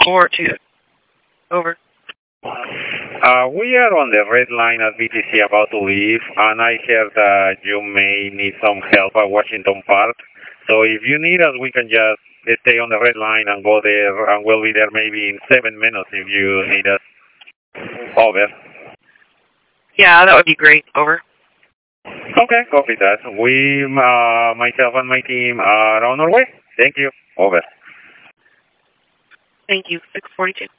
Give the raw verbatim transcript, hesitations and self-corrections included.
four two. Over. Uh, we are on the red line at B T C about to leave, and I heard that you may need some help at Washington Park. So if you need us, we can just stay on the red line and go there, and we'll be there maybe in seven minutes if you need us. Over. Yeah, that would be great. Over. Okay, copy that. We, uh, myself and my team are on our way. Thank you. Over. Thank you. six forty-two.